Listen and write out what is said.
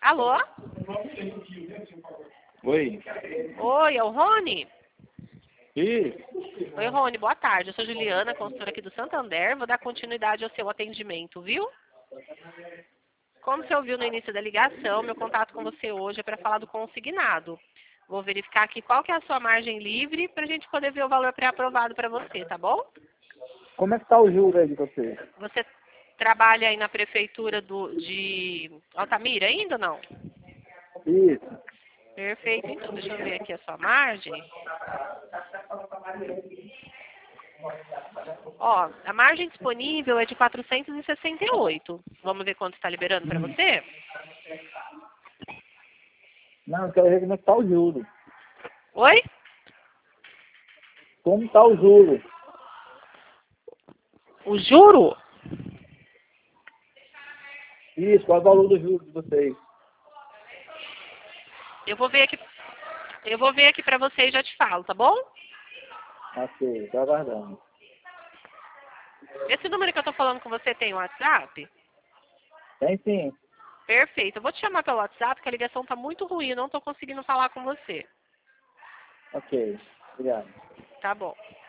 Alô? Oi. Oi, é o Rony? Isso. Oi, Rony, boa tarde. Eu sou Juliana, consultora aqui do Santander. Vou dar continuidade ao seu atendimento, viu? Como você ouviu no início da ligação, meu contato com você hoje é para falar do consignado. Vou verificar aqui qual que é a sua margem livre para a gente poder ver o valor pré-aprovado para você, tá bom? Como é que tá o juro aí de você? Você trabalha aí na prefeitura de Altamira ainda ou não? Isso. Perfeito, então deixa eu ver aqui a sua margem. Ó, a margem disponível é de 468. Vamos ver quanto está liberando para você? Não, eu quero ver como é que tá o juro. Oi? Como tá o juro? O juro? Isso, qual é o valor do juro de vocês? Eu vou ver aqui para você e já te falo, tá bom? Ok, tô aguardando. Esse número que eu tô falando com você tem WhatsApp? Tem sim. Perfeito. Eu vou te chamar pelo WhatsApp, porque a ligação tá muito ruim, eu não tô conseguindo falar com você. Ok, obrigado. Tá bom.